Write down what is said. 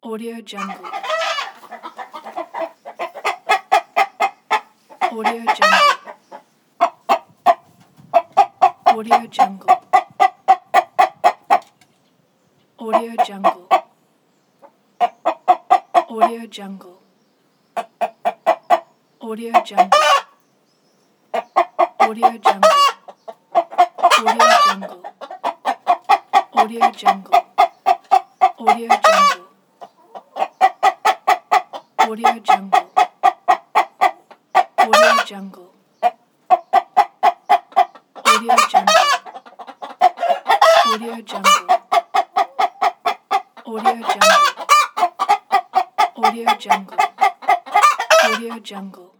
Audio Jungle. Audio Jungle. Audio Jungle. Audio Jungle. Audio Jungle. Audio Jungle. Audio Jungle. Audio Jungle. Audio Jungle. Audio Jungle. Audio Jungle. Audio Jungle. Audio Jungle. Audio Jungle. Audio Jungle. Audio Jungle. Audio Jungle.